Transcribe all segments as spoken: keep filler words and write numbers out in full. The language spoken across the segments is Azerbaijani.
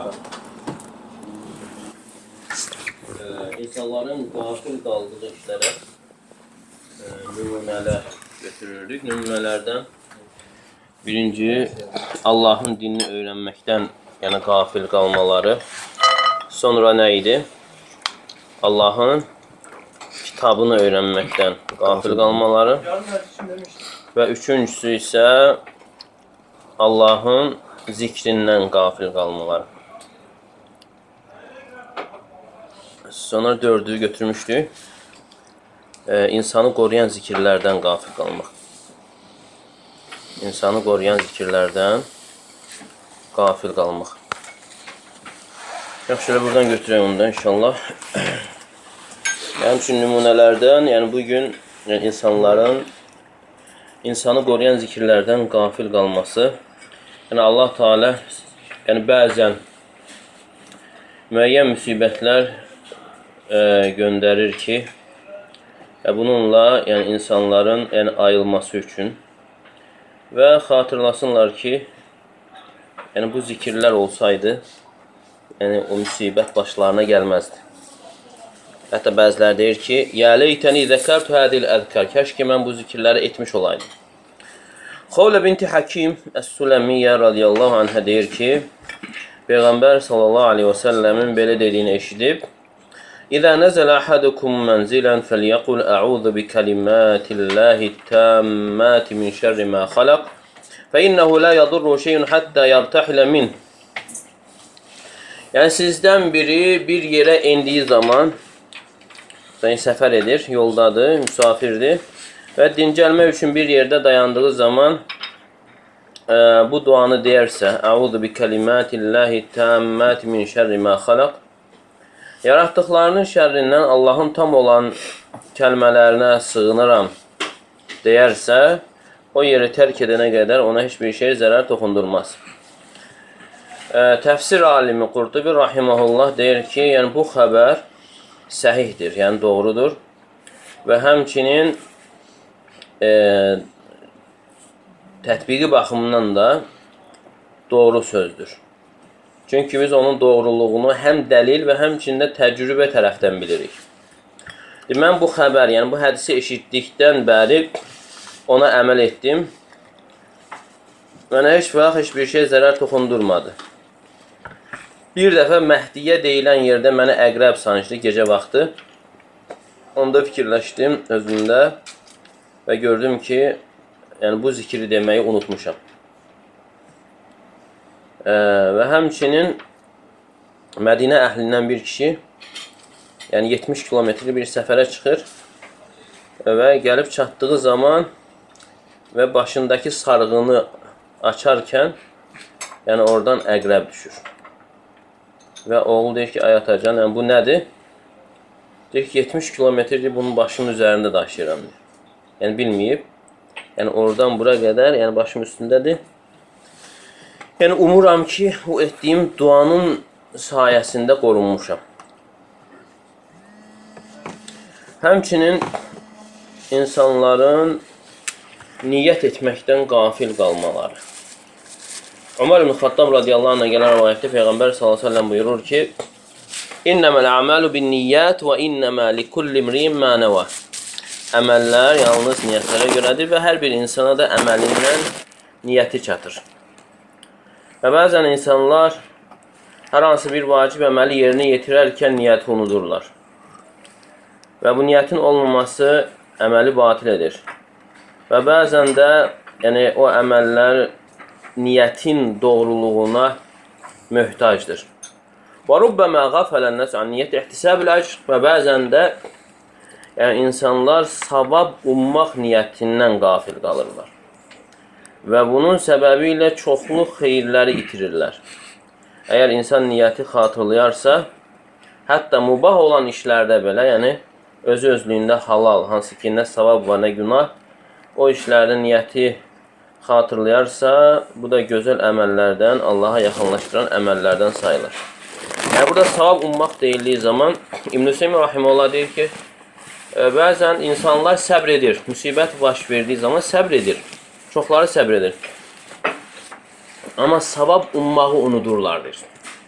İnsanların qafil qaldığı işlərə nümunələr götürürük. Nümunələrdən birinci, Allahın dinini öyrənməkdən, yəni qafil qalmaları. Sonra nə idi? Allahın kitabını öyrənməkdən qafil qalmaları. Və üçüncüsü isə Allahın zikrindən qafil qalmaları. Sonra dördüyü götürmüşdük. Ee, insanı qoruyan zikirlərdən qafil qalmaq. İnsanı qoruyan zikirlərdən qafil qalmaq. Yaxşı, şöyle buradan götürəyim onu da inşallah. Mənim üçün nümunələrdən, yəni bugün yəni insanların insanı qoruyan zikirlərdən qafil qalması. Yəni Allah Teala yəni bəzən müəyyən müsibətlər e, göndərir ki, və bununla yəni insanların yəni ayılması üçün və xatırlasınlar ki, yəni bu zikirlər olsaydı, yəni o müsibət başlarına gəlməzdi. Hətta bəziləri deyir ki, "Ya leytəni zəkartu hadil əzkar." Kəşki mən bu zikirləri etmiş olaydım. Xavlə binti Hakim Əs-Suləmiyyə radiyallahu anhə deyir ki, Peyğəmbər sallallahu aleyhi və səlləmin belə dediyini eşidib, İzə nəzələ əhədukum mənzilən fəliyəqul ə'udhu bi kəlimatillahi təmmati min şərri mə xalaq fə innəhu la yadurru şeyun həttə yartahilə min. Yəni sizdən biri bir yerə indiyi zaman, yəni səfər edir, yoldadır, müsafirdir və dincəlmək üçün bir yerdə dayandığı zaman e, bu duanı deyərsə, ə'udhu bi kəlimatillahi təmmati min şərri mə xalaq, yaratdıqlarının şərrindən Allahın tam olan kəlmələrinə sığınıram deyərsə, o yeri tərk edənə qədər ona heç bir şey zərər toxundurmaz. E, təfsir alimi Qurtubi rahiməhullah deyir ki, yəni bu xəbər səhihdir, yəni doğrudur və həmçinin e, tətbiqi baxımından da doğru sözdür. Çünki biz onun doğruluğunu həm dəlil və həmçində təcrübə tərəfdən bilirik. Mən bu xəbər, yəni bu hədisi eşitdikdən bəri ona əməl etdim. Mənə heç vaxt heç bir şey zərər toxundurmadı. Bir dəfə Məhdiyə deyilən yerdə mənə əqrəb sancdı gecə vaxtı. Onda fikirləşdim özümdə və gördüm ki, yəni bu zikri deməyi unutmuşam. Ee, və həmçinin Mədinə əhlindən bir kişi yəni yetmiş kilometrlik bir səfərə çıxır və gəlib çatdığı zaman və başındakı sarğını açarkən yəni oradan əqrəb düşür. Və oğul deyir ki, ay atacan, yəni bu nədir? Deyir ki, yetmiş kilometrlik bunun başının üzərində daşıyıram. Yəni bilməyib. Yəni oradan bura qədər, yəni başım üstündədir. Yəni umuram ki, o etdiyim duanın sayəsində qorunmuşam. Həmçinin insanların niyyət etməkdən qafil qalmaları. Ömər ibn Xattab radiyallahu anh'a gələn rivayətdə Peyğəmbər sallallahu əleyhi və səlləm buyurur ki, İnnəməl a'malu bin niyyət və innəmə likulli imri'in mə nəvə. Əməllər yalnız niyyətlərə görədir və hər bir insana da əməlindən niyyəti çatır. Və bəzən insanlar hər hansı bir vacib əməli yerinə yetirərkən niyyəti unudurlar. Və bu niyyətin olmaması əməli batil edir. Və bəzən də yəni, o əməllər niyyətin doğruluğuna möhtacdır. Və rubbəmə qafələn nəs an niyyət ihtisəbil əcr. Və bəzən də yəni, insanlar savab ummaq niyyətindən qafil qalırlar. Və bunun səbəbi ilə çoxlu xeyirləri itirirlər. Əgər insan niyyəti xatırlayarsa, hətta mubah olan işlərdə belə, yəni özü özlüyündə halal, hansı ki, nə savab var, nə günah, o işlərdə niyyəti xatırlayarsa, bu da gözəl əməllərdən, Allaha yaxınlaşdıran əməllərdən sayılır. Yəni, burada savab ummaq deyildiyi zaman, İbn-i Hüseyin rahimehullah deyir ki, bəzən insanlar səbr edir, müsibət baş verdiyi zaman səbr edir. Çoxları səbr edir. Amma savab ummağı unudurlardır.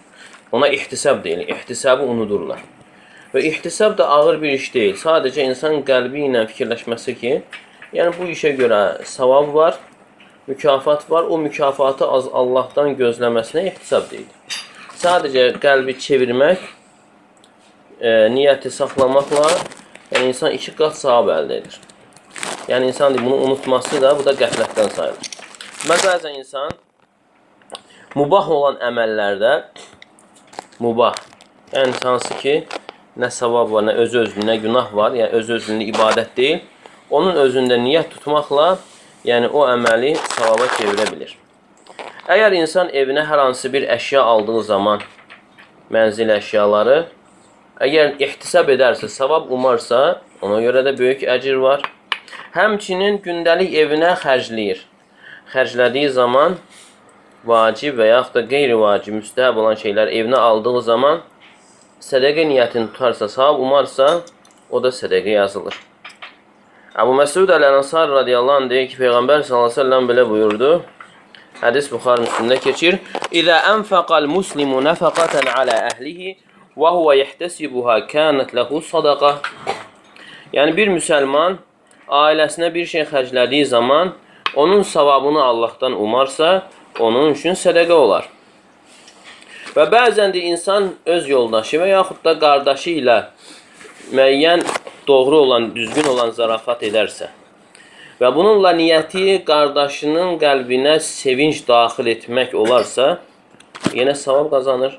Ona ihtisab deyilir. İhtisabı unudurlar. Və ihtisab da ağır bir iş deyil. Sadəcə insan qəlbi ilə fikirləşməsi ki, yəni bu işə görə savab var, mükafat var. O mükafatı az Allahdan gözləməsinə ihtisab deyilir. Sadəcə qəlbi çevirmək, e, niyyəti saxlamaqla yəni insan iki qat savab əldə edir. Yəni insan bunu unutması da, bu da qəflətdən sayılır. Bəzən insan mubah olan əməllərdə, mubah, yəni hansı ki, nə savab var, nə öz-özlüyünə günah var, yəni öz-özlüyünə ibadət deyil, onun özündə niyyət tutmaqla, yəni o əməli savaba çevirə bilir. Əgər insan evinə hər hansı bir əşya aldığı zaman, mənzil əşyaları, əgər ihtisab edərsə, savab umarsa, ona görə də böyük əcir var. Həmçinin gündəlik evinə xərcləyir. Xərclədiyi zaman, vacib və yaxud da qeyri-vacib, müstəhəb olan şeylər evinə aldığı zaman, sədəqə niyyətini tutarsa, savab umarsa, o da sədəqə yazılır. Əbu Məsud Əl-Ənsari radiyallahu anh deyir ki, Peyğəmbər sallallahu əleyhi və səlləm belə buyurdu. Hədis Buxari Müslimdə keçir. İzə ənfəqəl muslimu nəfəqətən alə əhlihi və huvə yehtəsibuhə kənət ləhu sadaqa. Yəni, bir müsəlman ailəsinə bir şey xərclədiyi zaman, onun savabını Allahdan umarsa, onun üçün sədəqə olar. Və bəzən də insan öz yoldaşı və yaxud da qardaşı ilə müəyyən doğru olan, düzgün olan zarafat edərsə və bununla niyyəti qardaşının qəlbinə sevinç daxil etmək olarsa, yenə savab qazanır.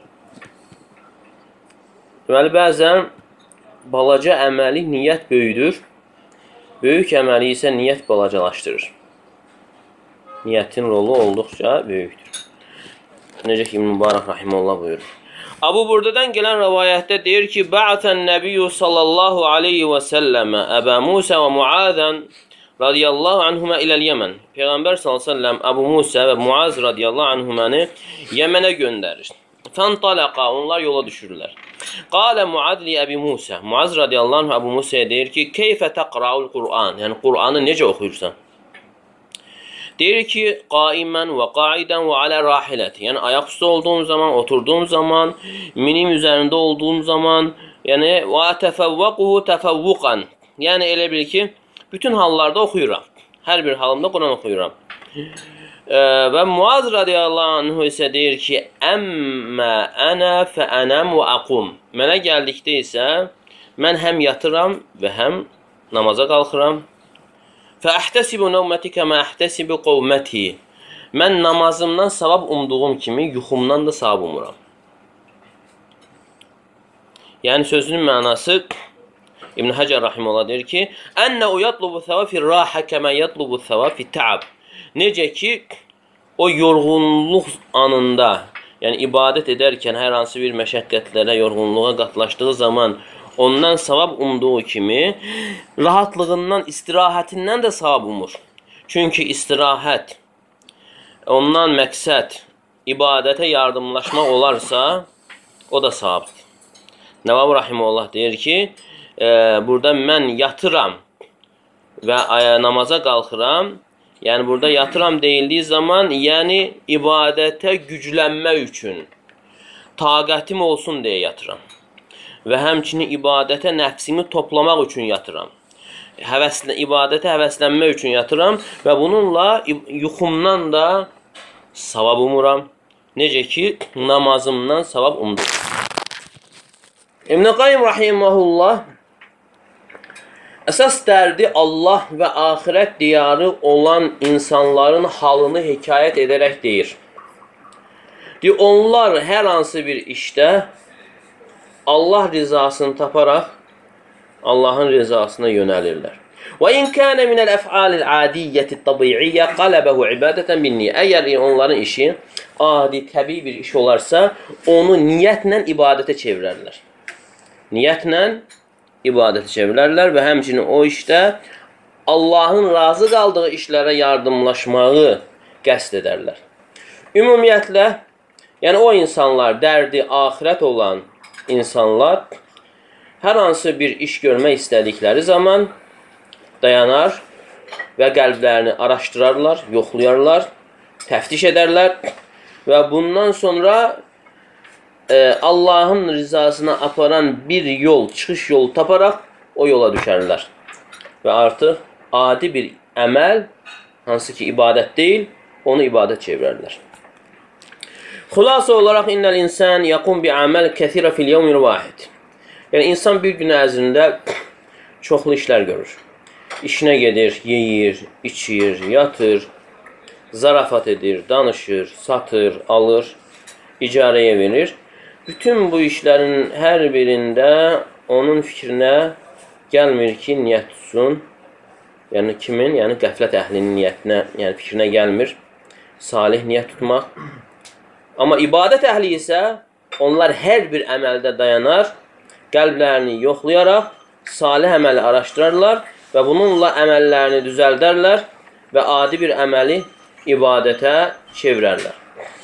Deməli, bəzən balaca əməli niyyət böyüdür, böyük əməli isə niyyət balacalaşdırır. Niyyətin rolu olduqca böyükdür. Necə ki, İbn Mübarək rahimehullah buyurur. Abu Burdadan gələn rəvayətdə deyir ki, Ba'atan Nəbiyyü sallallahu aleyhi və səlləmə Əbə Musə və Muazən radiyallahu anhumə iləl Yəmən. Peyğəmbər sallallahu aleyhi və səlləm Əbu Musə və Muaz radiyallahu anhuməni Yəmənə göndərir. Fəntalaqa, onlar yola düşürlər. Qalə Muad li Əbi Musə. Muaz radiyallahu anh Əbu Musəyə deyir ki, Keyfə təqra'ul Qur'an. Yəni, Qur'anı necə oxuyursan? Deyir ki, qaimən və qaidən və alə rahiləti. Yəni, ayaq üstə olduğum zaman, oturduğum zaman, minim üzərində olduğum zaman, yəni, və təfəvvəquhu təfəvvüqən. Yəni, elə bil ki, bütün hallarda oxuyuram. Hər bir halımda Quran oxuyuram. E, və Muaz radiyallahu anh isə deyir ki, Əmmə ənə fə ənəm və əqum. Mənə gəldikdə isə, mən həm yatıram və həm namaza qalxıram. Fəəhtəsibu nəvməti kəmə əhtəsibu qovməti. Mən namazımdan savab umduğum kimi yuxumdan da savab umuram. Yəni sözünün mənası İbn Həcər rahimehullah deyir ki, Ənə o yatlubu thəvab fi rahə kəmə yatlubu thəvab fi təab. Necə ki, o yorğunluq anında, yəni ibadət edərkən hər hansı bir məşəqqətlərə, yorğunluğa qatlaşdığı zaman ondan savab umduğu kimi, rahatlığından, istirahətindən də savab umur. Çünki istirahət, ondan məqsəd, ibadətə yardımlaşmaq olarsa, o da savabdır. Nəvavi rahimehullah deyir ki, e, burada mən yatıram və namaza qalxıram. Yəni, burada yatıram deyildiyi zaman, yəni ibadətə güclənmək üçün, taqətim olsun deyə yatıram. Və həmçinin ibadətə nəfsimi toplamaq üçün yatıram. Həvəslə, ibadətə həvəslənmək üçün yatıram və bununla yuxumdan da savab umuram. Necə ki, namazımdan savab umduram. İbn Qayyim rahimehullah əsas dərdi Allah və axirət diyarı olan insanların halını hekayət edərək deyir. Deyir, onlar hər hansı bir işdə Allah rizasını taparaq Allahın rizasına yönəlirlər. Və in kana min al-af'al al-adiyyah at-tabi'iyyə qalabahu ibadatan bin-niyyə. Əgər onların işi adi, təbii bir iş olarsa, onu niyyətlə ibadətə çevirərlər. Niyyətlə ibadətə çevirərlər və həmçinin o işdə Allahın razı qaldığı işlərə yardımlaşmağı qəsd edərlər. Ümumiyyətlə, yəni o insanlar, dərdi axirət olan insanlar hər hansı bir iş görmək istədikləri zaman dayanar və qəlblərini araşdırarlar, yoxlayarlar, təftiş edərlər və bundan sonra e, Allahın rızasına aparan bir yol, çıxış yolu taparaq o yola düşərlər. Və artıq adi bir əməl, hansı ki ibadət deyil, onu ibadət çevirərlər. Xülasə olaraq innəl insan yaqum bi amal kəsirə fil yevmil vahid. Yəni insan bir gün ərzində çoxlu işlər görür. İşinə gedir, yeyir, içir, yatır, zarafat edir, danışır, satır, alır, icarəyə verir. Bütün bu işlərin hər birində onun fikrinə gəlmir ki, niyyət tutsun. Yəni kimin? Yəni qəflət əhlinin niyyətinə, yəni fikrinə gəlmir salih niyyət tutmaq. Amma ibadət əhli isə onlar hər bir əməldə dayanar, qəlblərini yoxlayaraq salih əməli araşdırarlar və bununla əməllərini düzəldərlər və adi bir əməli ibadətə çevirərlər.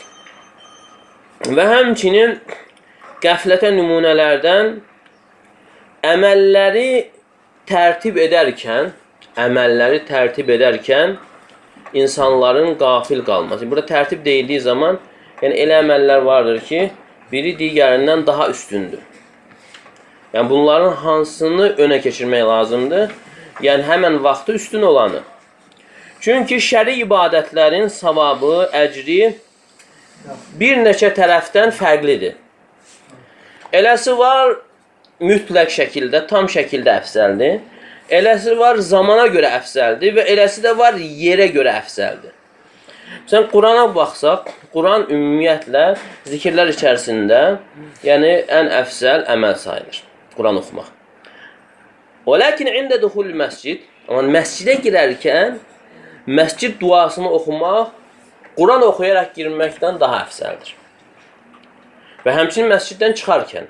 Və həmçinin qəflətə nümunələrdən əməlləri tərtib edərkən, əməlləri tərtib edərkən insanların qafil qalması. Burada tərtib deyildiyi zaman, yəni elə əməllər vardır ki, biri digərindən daha üstündür. Yəni bunların hansını önə keçirmək lazımdır? Yəni həmən vaxtı üstün olanı. Çünki şəri ibadətlərin savabı, əcri bir neçə tərəfdən fərqlidir. Eləsi var mütləq şəkildə, tam şəkildə əfsəldir. Eləsi var zamana görə əfsəldir və eləsi də var yerə görə əfsəldir. Sən Qurana baxsaq, Quran ümumiyyətlə zikirlər içərisində yəni ən əfsəl əməl sayılır. Quran oxumaq. Və lakin ində duxul məscid, amma məscidə girərkən məscid duasını oxumaq Quran oxuyaraq girməkdən daha əfsəldir. Və həmçinin məsciddən çıxarkən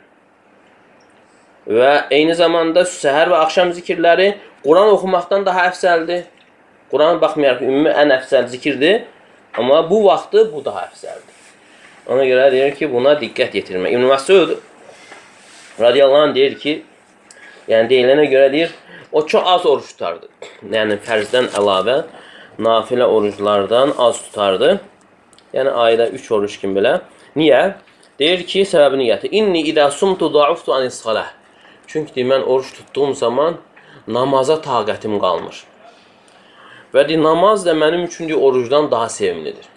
və eyni zamanda səhər və axşam zikirləri Quran oxumaqdan daha əfsəldir. Quran baxmayaraq ümumi ən əfsəl zikirdir, amma bu vaxtı bu daha əfsəldir. Ona görə deyir ki, buna diqqət yetirmək. İbn Məsud radiyallahu anh deyir ki, yəni deyilənə görə deyir, o çox az oruç tutardı. Yəni fərzdən əlavə nafilə oruclardan az tutardı. Yəni ayda üç oruç kimi belə. Niyə? Deyir ki, səbəbi niyyəti. İnni idə sumtu da'uftu anis salah. Çünki mən oruç tutduğum zaman namaza taqətim qalmır. Və deyir, namaz da mənim üçün deyir, orucdan daha sevimlidir.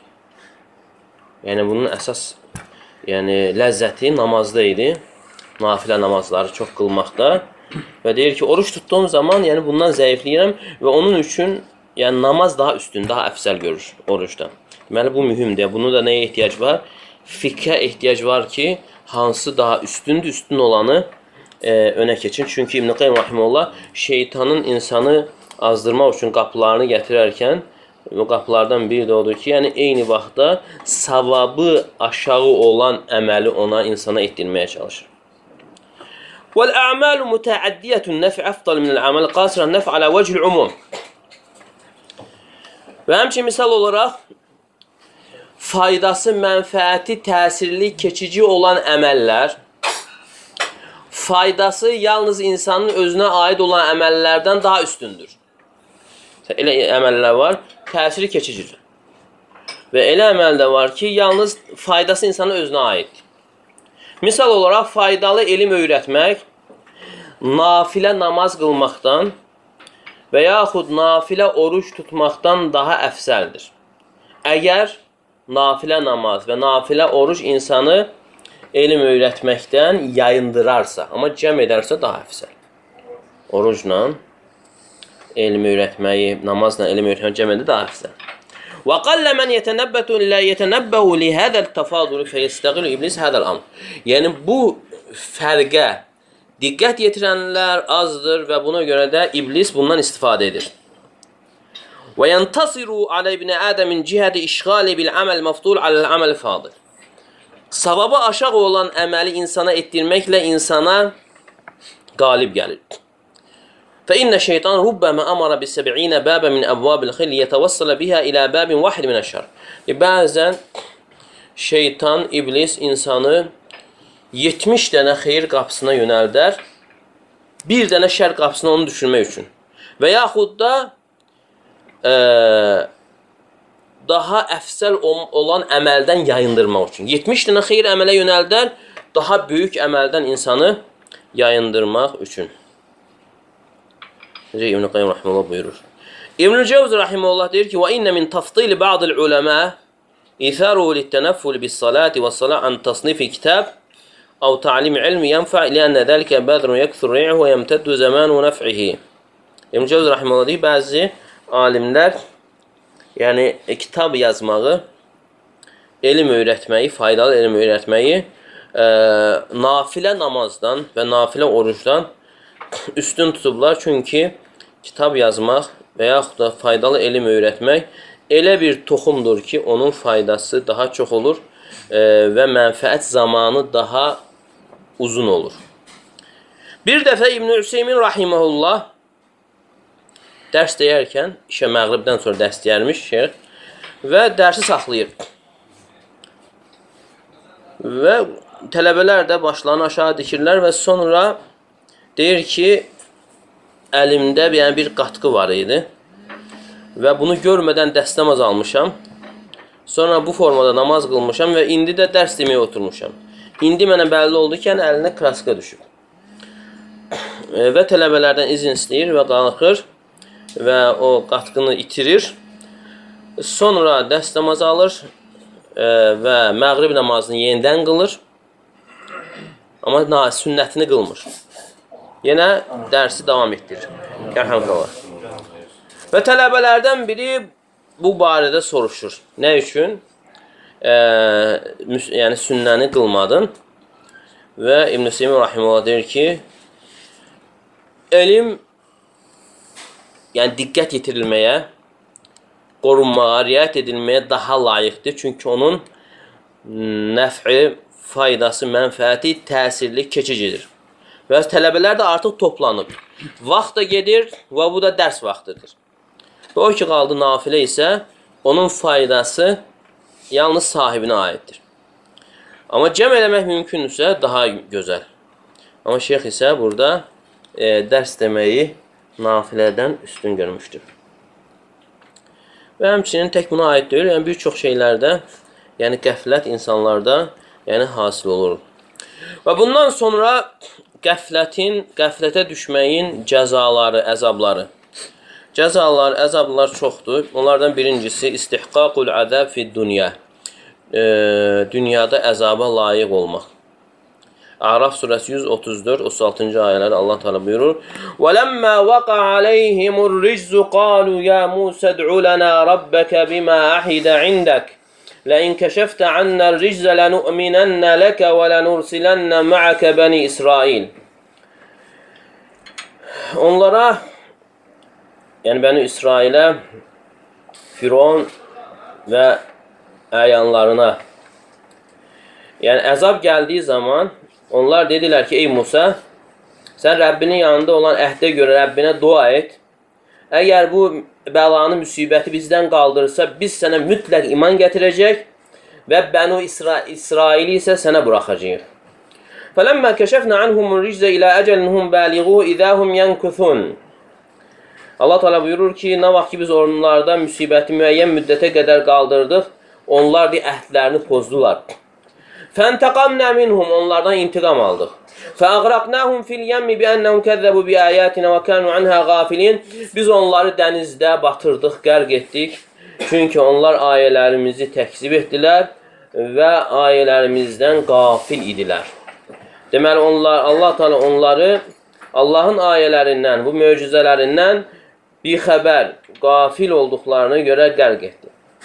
Yəni bunun əsas yəni, ləzzəti namazda idi. Nafilə namazları çox qılmaqda. Və deyir ki, oruç tutduğum zaman yəni bundan zəifləyirəm və onun üçün yəni namaz daha üstün, daha əfsəl görür orucdan. Deməli bu mühümdür. Bunun da nəyə ehtiyac var? Fiqhə ehtiyac var ki, hansı daha üstündür, üstün olanı e, önə keçin. Çünki İbn Qayyim rahimehullah şeytanın insanı azdırmaq üçün qapılarını gətirərkən bu qapılardan biri də odur ki, yəni eyni vaxtda savabı aşağı olan əməli ona insana etdirməyə çalışır. وَالْأَعْمَالُ مُتَعَدِّيَةُ النَّفْعِ أَفْضَلُ مِنَ الْعَمَلِ قَاصِرًا النَّفْعَ عَلَى وَجْهِ الْعُمُومِ. Və həmçinin misal olaraq faydası, mənfəəti, təsirli, keçici olan əməllər, faydası yalnız insanın özünə aid olan əməllərdən daha üstündür. Elə əməllər var, təsiri keçicidir. Və elə əməl də var ki, yalnız faydası insanın özünə aiddir. Misal olaraq faydalı elm öyrətmək, nafilə namaz qılmaqdan və yaxud nafilə oruç tutmaqdan daha əfsəldir. Əgər nafilə namaz və nafilə oruç insanı elm öyrətməkdən yayındırarsa, amma cəm edərsə daha əfsəl. Orucla elm öyrətməyi, namazla elm öyrətməyi cəm edə daha əfsəl. وَقَلَّ مَنْ يَتَنَبَّتُ لَا يَتَنَبَّهُ لِهَذَا التَّفَاضُلِ فَيَسْتَغِلُ İblis هَذَا الْأَمْرِ. Yəni bu fərqə diqqət yetirənlər azdır və buna görə də iblis bundan istifadə edir. وَيَنْتَصِرُ عَلَى ابْنِ آدَمٍ مِنْ جِهَةِ إِشْغَالِ بِالْعَمَلِ مَفْضُولِ عَلَى الْعَمَلِ فَاضِلِ. Savabı aşağı olan əməli insana etdirməklə insana qalib gəlir. فإن الشيطان ربما أمر بالسبعين بابا من أبواب الخير ليتوصل بها إلى باب واحد من الشر. Bəzən şeytan, iblis insanı yetmiş dənə xeyir qapısına yönəldər, bir dənə şər qapısına onu düşürmək üçün. Və yaxud da e, daha əfsəl olan əməldən yayındırmaq üçün. yetmiş dənə xeyir əmələ yönəldər, daha böyük əməldən insanı yayındırmaq üçün. Necə İbn-i Qayyum rahimehullah buyurur. İbn-i Cevzi rahimehullah deyir ki: "Və inne min tafdil ba'dil ulema itharu lit-tenafful bis-salati was-salat an tasnifi kitab aw ta'lim ilmi yanfa' li'anna zalika badrun yakthur ri'uhu ve yemtaddu zamanu naf'ihi." İbn-i Cevzi rahimehullah deyir, bəzi alimlər yəni kitab yazmağı, elm öyrətməyi, faydalı elm öyrətməyi e, nafilə namazdan və nafilə orucdan üstün tutublar. Çünki kitab yazmaq və yaxud da faydalı elm öyrətmək elə bir toxumdur ki, onun faydası daha çox olur e, və mənfəət zamanı daha uzun olur. Bir dəfə İbn-i Hüseymin rahimehullah dərs deyərkən, işə məğribdən sonra dərs deyərmiş şeyh və dərsi saxlayır. Və tələbələr də başlarını aşağı dikirlər və sonra deyir ki, əlimdə yəni bir qatqı var idi və bunu görmədən dərs namaz almışam. Sonra bu formada namaz qılmışam və indi də dərs deməyə oturmuşam. İndi mənə bəlli oldu ki, yəni əlinə kraska düşüb. Və tələbələrdən izin istəyir və qalxır və o qatqını itirir. Sonra dərs namazı alır e, və məğrib namazını yenidən qılır. Amma sünnətini qılmır. Yenə dərsi davam etdirir. Yarhamdullah. Və tələbələrdən biri bu barədə soruşur. Nə üçün? E, yəni sünnəni qılmadın. Və İbn-i Seymi rahimehullah deyir ki, elm yəni diqqət yetirilməyə, qorunmağa, riayət edilməyə daha layiqdir. Çünki onun nəf'i, faydası, mənfəəti təsirli, keçicidir. Və tələbələr də artıq toplanıb. Vaxt da gedir və bu da dərs vaxtıdır. Və o ki, qaldı nafilə isə onun faydası yalnız sahibinə aiddir. Amma cəm eləmək mümkünsə daha gözəl. Amma şeyx isə burada e, dərs deməyi nafilədən üstün görmüşdür. Və həmçinin tək buna aid deyil, yəni bir çox şeylərdə, yəni qəflət insanlarda yəni hasil olur. Və bundan sonra qəflətin, qəflətə düşməyin cəzaları, əzabları. Cəzalar, əzablar çoxdur. Onlardan birincisi istihqaqul əzab fi dünya. E, dünyada əzaba layiq olmaq. A'raf surəsi yüz otuz dörd otuz altıncı ayələrdə Allah Teala buyurur: "Vələmmə vaqə aleyhimur rizzu qalu ya Musa ud'u lana rabbaka bima ahida indak la in kashafta anna ar-rijza lanu'minanna laka və lanursilanna ma'aka bani İsrail." Onlara, yəni Bəni İsrailə, Firon və əyanlarına yəni əzab gəldiyi zaman onlar dedilər ki, ey Musa, sən Rəbbinin yanında olan əhdə görə Rəbbinə dua et. Əgər bu bəlanı, müsibəti bizdən qaldırırsa, biz sənə mütləq iman gətirəcək və Bənu İsra İsraili isə sənə buraxacaq. فَلَمَّا كَشَفْنَا عَنْهُمُ الرِّجْزَ إِلَى أَجَلِهُمْ بَالِغُوهُ إِذَا هُمْ يَنْكُثُونَ. Allah Teala buyurur ki, nə vaxt ki biz onlarda müsibəti müəyyən müddətə qədər qaldırdıq, onlar bir əhdlərini pozdular. فَاَنْتَقَمْنَا مِنْهُمْ onlardan intiqam aldıq. فَاَغْرَقْنَاهُمْ فِي الْيَمِّ بِأَنَّهُمْ كَذَّبُوا بِآيَاتِنَا وَكَانُوا عَنْهَا غَافِلِينَ. Biz onları dənizdə batırdıq, qərq etdik. Çünki onlar ayələrimizi təkzib etdilər və ayələrimizdən qafil idilər. Deməli, onlar, Allah Teala onları Allahın ayələrindən, bu möcüzələrindən bir xəbər, qafil olduqlarına görə qərq etdi.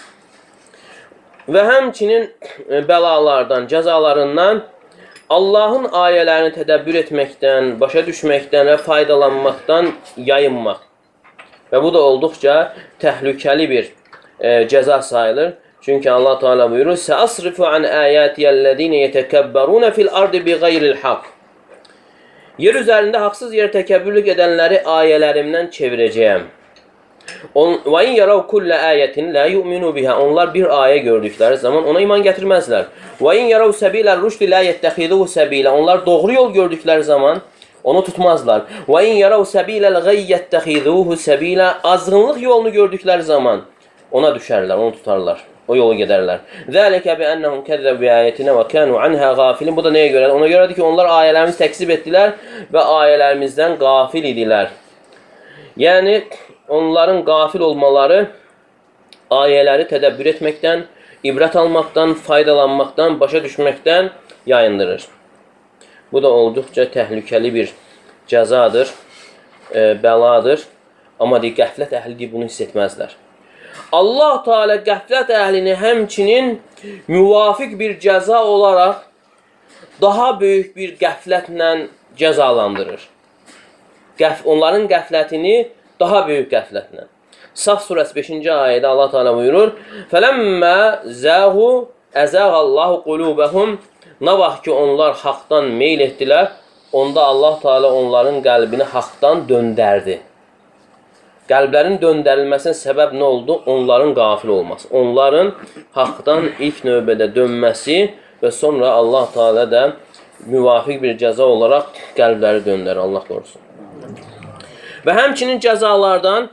Və həmçinin bəlalardan, cəzalarından Allahın ayələrini tədəbbür etməkdən, başa düşməkdən və faydalanmaqdan yayınmaq. Və bu da olduqca təhlükəli bir e, cəza sayılır. Çünki Allah Teala buyurur: "Səasrifu an ayatiyellezine yetekebberun fil ardı bigayril haq." Yer üzərində haqsız yer təkəbbürlük edənləri ayələrimdən çevirəcəyəm. Və in yarav kullə ayətin la yu'minu biha. Onlar bir ayə gördükləri zaman ona iman gətirməzlər. Və in yarav səbilə rüşdi la yettexiduhu səbilə. Onlar doğru yol gördükləri zaman onu tutmazlar. Və in yarav səbiləl gayy yettexiduhu səbilə. Azğınlıq yolunu gördükləri zaman ona düşərlər, onu tutarlar. o yolu gedərlər. Zəlikə bi ennəhum kəzzəb bi ayətinə və kənu anhə qafilin. Bu da nəyə görədir? Ona görədir ki, onlar ayələrimizi təkzib etdilər və ayələrimizdən qafil idilər. Yəni, onların qafil olmaları ayələri tədəbbür etməkdən, ibrət almaqdan, faydalanmaqdan, başa düşməkdən yayındırır. Bu da olduqca təhlükəli bir cəzadır, e, bəladır. Amma deyək, qəflət əhli bunu hiss etməzlər. Allah Teala qəflət əhlini həmçinin müvafiq bir cəza olaraq daha böyük bir qəflətlə cəzalandırır. Qəf onların qəflətini daha böyük qəflətlə. Saf surəsi beşinci ayədə Allah Teala buyurur: "Fələmmə zəğu əzəğallahu qulubəhum." Nə vaxt ki, onlar haqdan meyl etdilər, onda Allah Teala onların qəlbini haqdan döndərdi. Qəlblərin döndərilməsinə səbəb nə oldu? Onların qafil olması. Onların haqdan ilk növbədə dönməsi və sonra Allah Teala da müvafiq bir cəza olaraq qəlbləri döndərir. Allah qorusun. Və həmçinin cəzalardan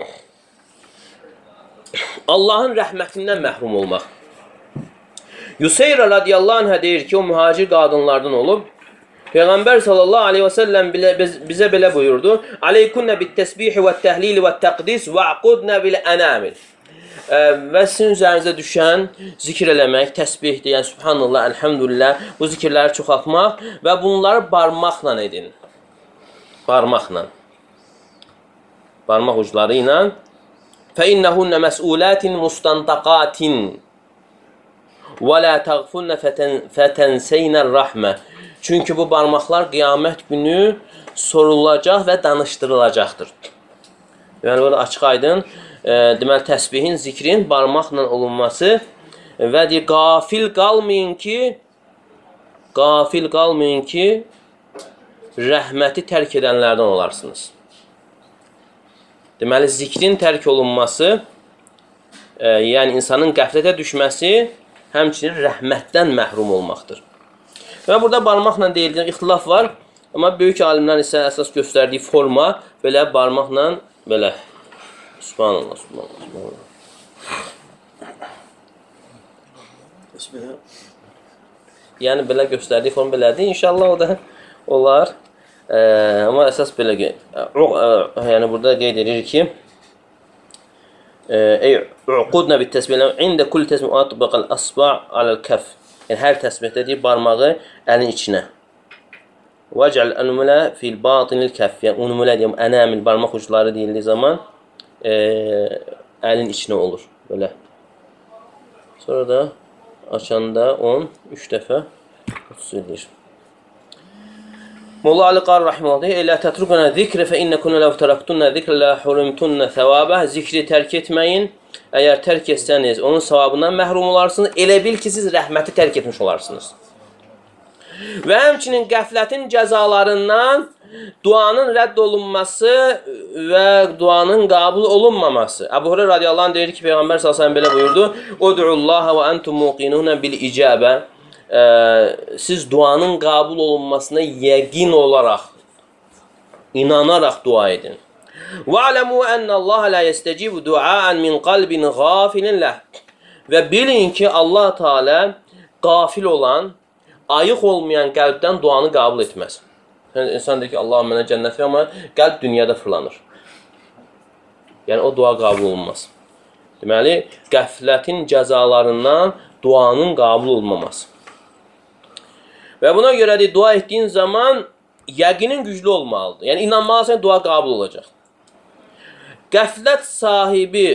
Allahın rəhmətindən məhrum olmaq. Yuseyra radiyallahu anhə deyir ki, o mühacir qadınlardan olub. Peyğəmbər sallallahu aleyhi və səlləm bizə belə buyurdu: "Aleykunna bit-təsbih və-təhlil və-təqdis və-aqudna bil-anamil." Və sizin üzərinizə düşən zikr eləmək, təsbihdir, yəni subhanallah, elhamdülillah, bu zikirləri çoxaltmaq və bunları barmaqla edin. Barmaqla. Barmaq ucları ilə. فَإِنَّهُنَّ مَسْئُولَاتٍ مُسْتَنْتَقَاتٍ وَلَا تَغْفُلْنَ فَتَنْسَيْنَ الرَّحْمَةِ. Çünki bu barmaqlar qiyamət günü sorulacaq və danışdırılacaqdır. Yəni, burada açıq aydın, e, deməli, təsbihin, zikrin barmaqla olunması və deyir, qafil qalmayın ki, qafil qalmayın ki, rəhməti tərk edənlərdən olarsınız. Deməli, zikrin tərk olunması, e, yəni insanın qəflətə düşməsi, həmçinin rəhmətdən məhrum olmaqdır. Və burada barmaqla deyildiyi ixtilaf var, amma böyük alimlər isə əsas göstərdiyi forma belə barmaqla, belə, subhanallah, subhanallah, subhanallah. Yəni, belə göstərdiyi forma belədir, inşallah o da olar. Ee, amma əsas belə, yəni burada qeyd edir ki, ey uqudna bit-təsbih ində kull təsbih atbaqal asba' aləl-kəf. Yəni hər təsbihdə deyir barmağı əlin içinə. Vəcəl ənumulə fil batinil kəf. Yəni unumulə deyəm, ənəmil barmaq ucları deyildiyi zaman e, əlin içinə olur belə. Sonra da açanda on üç dəfə otuz edir. Molla Ali Qar rahimehullah deyir: "Elə tətrukuna zikri fe innekunna law taraktunna zikra la hurumtunna thawaba." Zikri tərk etməyin. Əgər tərk etsəniz, onun savabından məhrum olarsınız. Elə bil ki, siz rəhməti tərk etmiş olarsınız. Və həmçinin qəflətin cəzalarından duanın rədd olunması və duanın qəbul olunmaması. Əbu Hureyra radiyallahu anh deyir ki, Peyğəmbər sallallahu əleyhi və səlləm belə buyurdu: "Ud'ullaha və entum muqinun bil icabə." Siz duanın qəbul olunmasına yəqin olaraq, inanaraq dua edin. وَعْلَمُوا أَنَّ اللّٰهَ لَا يَسْتَجِيبُ دُعَاءً مِنْ قَلْبٍ غَافِلٍ لَهُ. Və bilin ki, Allah Teala qafil olan, ayıq olmayan qəlbdən duanı qəbul etməz. Yəni, insan deyir ki, Allah mənə cənnət ver, amma qəlb dünyada fırlanır. Yəni, o dua qəbul olunmaz. Deməli, qəflətin cəzalarından duanın qəbul olmaması. Və buna görə də dua etdiyin zaman yəqinin güclü olmalıdır. Yəni, inanmalısan, dua qəbul olacaq. Qəflət sahibi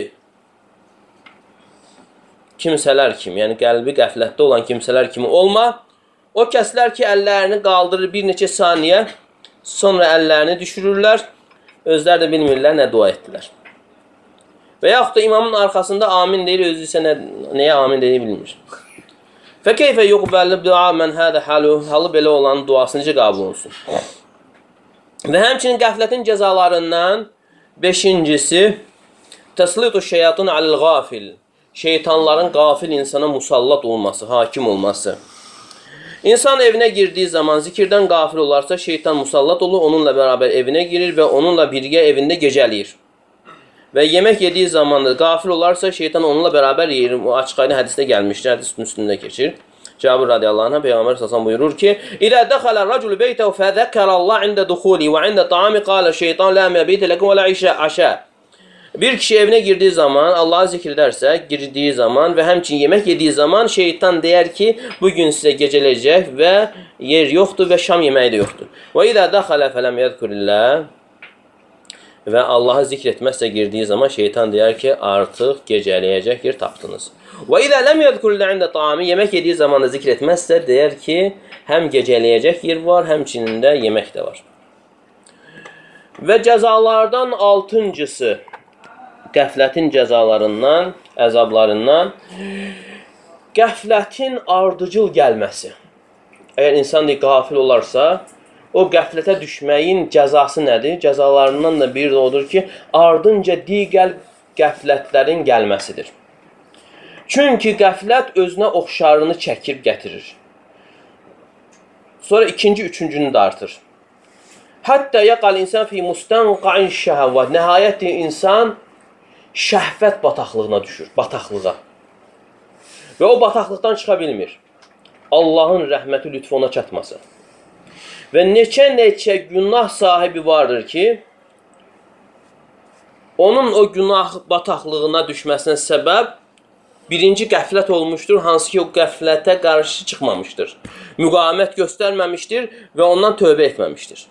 kimsələr kimi, yəni qəlbi qəflətdə olan kimsələr kimi olma. O kəslər ki, əllərini qaldırır bir neçə saniyə, sonra əllərini düşürürlər, özlər də bilmirlər nə dua etdilər. Və yaxud da imamın arxasında amin deyir, özü isə nə, nəyə amin deyir bilmir. Fəkeyfə yuqbəli dua mən hədə halu, halı belə olan duası necə qəbul olunsun. Və həmçinin qəflətin cəzalarından beşincisi, təslitu şeyatun alil-qafil. Şeytanların qafil insana musallat olması, hakim olması. İnsan evinə girdiyi zaman zikirdən qafil olarsa, şeytan musallat olur, onunla bərabər evinə girir və onunla birgə evində gecəliyir. və yemək yediyi zaman da qafil olarsa, şeytan onunla bərabər yeyir. O açıq aydın hədisdə gəlmişdir, hədis Müslimdə keçir. Cabir radiyallahu anh, Peyğəmbər sallallahu buyurur ki: "İzə dəxələ rəculü beytəhu fəzəkərəllah ində duxuli və ində ta'ami qalə şeytan la məbitə ləkum və la aşə." Bir kişi evinə girdiyi zaman, Allah'ı zikr edərsə, girdiyi zaman və həmçinin yemək yediyi zaman şeytan deyər ki, bugün sizə gecələyəcək və yer yoxdur və şam yeməyi də yoxdur. Və izə dəxələ fələm yəzkurillah və Allah'ı zikr etməzsə girdiyi zaman şeytan deyər ki, artıq gecələyəcək yer tapdınız. Və izə ləm yəzkurillah ində ta'ami, yemək yediyi zaman da zikr etməzsə deyər ki, həm gecələyəcək yer var, həmçinin də yemək də var. Və cəzalardan altıncısı, qəflətin cəzalarından, əzablarından qəflətin ardıcıl gəlməsi. Əgər insan qafil olarsa, o qəflətə düşməyin cəzası nədir? Cəzalarından da biri də odur ki, ardınca digər qəflətlərin gəlməsidir. Çünki qəflət özünə oxşarını çəkir, gətirir. Sonra ikinci, üçüncünü də artır. Hətta yaqal insan fi mustanqa'in şəhəvvət. Nəhayət insan şəhvət bataqlığına düşür, bataqlığa. Və o bataqlıqdan çıxa bilmir. Allahın rəhməti, lütfu ona çatmasın. Və neçə-neçə günah sahibi vardır ki, onun o günah bataqlığına düşməsinə səbəb birinci qəflət olmuşdur, hansı ki o qəflətə qarşı çıxmamışdır. Müqavimət göstərməmişdir və ondan tövbə etməmişdir.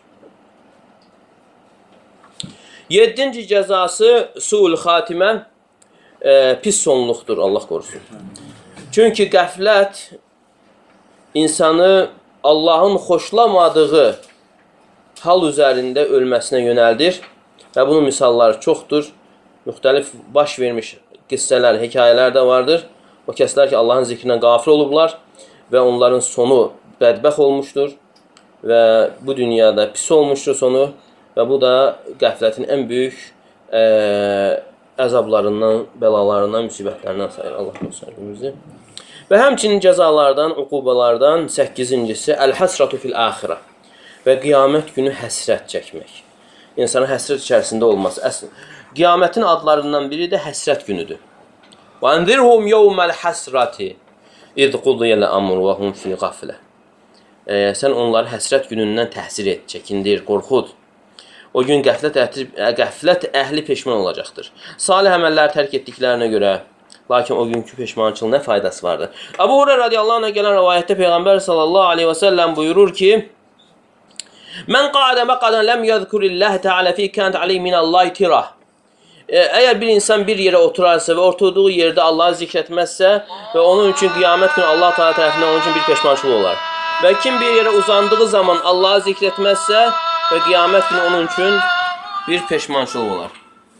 Yeddinci cəzası su'ul xatimə, e, pis sonluqdur, Allah qorusun. Çünki qəflət insanı Allahın xoşlamadığı hal üzərində ölməsinə yönəldir və bunun misalları çoxdur. Müxtəlif baş vermiş qissələr, hekayələr də vardır. O kəslər ki, Allahın zikrindən qafil olublar və onların sonu bədbəxt olmuşdur və bu dünyada pis olmuşdur sonu və bu da qəflətin ən böyük ə, əzablarından, bəlalarından, müsibətlərindən sayır. Allah qorusun. Və həmçinin cəzalardan, uqubalardan səkkizincisi əl-həsratu fil-əxirə və qiyamət günü həsrət çəkmək. İnsanın həsrət içərisində olması. Əslində, qiyamətin adlarından biri də həsrət günüdür. وَاَنْذِرْهُمْ يَوْمَ الْحَسْرَةِ اِذْ قُضِيَ الْأَمْرُ وَهُمْ فِي غَفْلَةٍ. Sən onları həsrət günündən təhsir et, çəkindir, qorxud. O gün qəflət, əhli, qəflət əhli peşman olacaqdır. Salih əməlləri tərk etdiklərinə görə, lakin o günkü peşmançılığın nə faydası vardır? Əbu Hureyra radiyallahu anh'a gələn rivayətdə Peyğəmbər sallallahu aleyhi və səlləm buyurur ki, Mən qadə məqadən ləm yəzkurilləh təalə fi kənt aleyh minəllahi tirah. Əgər bir insan bir yerə oturarsa və oturduğu yerdə Allah'ı zikr etməzsə və onun üçün qiyamət günü Allah Teala tərəfindən onun üçün bir peşmançılıq olar. Və kim bir yerə uzandığı zaman Allah'ı zikr etməzsə və qiyamət günü onun üçün bir peşmançılıq olar.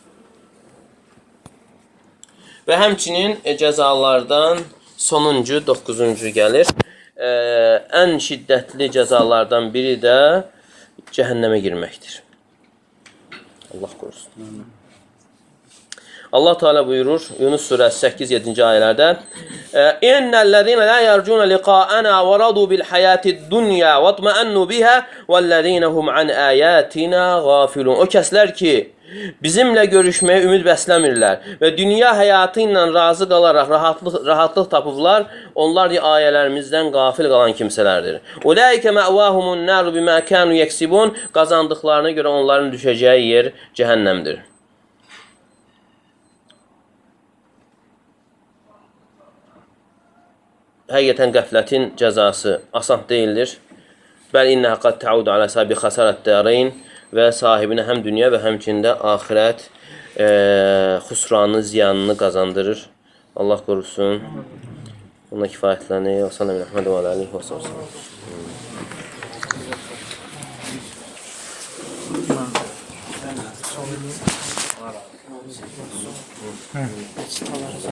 Və həmçinin cəzalardan sonuncu, doqquzuncu gəlir. Ə, ən şiddətli cəzalardan biri də cəhənnəmə girməkdir. Allah qorusun. Allah Teala buyurur Yunus surəsi səkkiz yeddinci ayələrdə İnnellezîne lâ yercûne liqâ'anâ ve radû bil hayâtid dunya ve tma'annu biha vellezîne hum an âyâtina gâfilûn. O kəslər ki, bizimlə görüşməyə ümid bəsləmirlər və dünya həyatı ilə razı qalaraq rahatlıq, rahatlıq tapıblar, onlar ayələrimizdən qafil qalan kimsələrdir. Ulaikə mə'vâhumun nâru bimâ kânû yeksibûn. Qazandıqlarına görə onların düşəcəyi yer cəhənnəmdir. Həqiqətən qəflətin cəzası asan deyildir. Bəl innə qad təudu alə sahibi xəsarət dəreyn və sahibinə həm dünya və həmçində axirət e, xusranı, ziyanını qazandırır. Allah qorusun. Ona kifayətlənir. Və sallam Əhməd və aleyhi və sallam.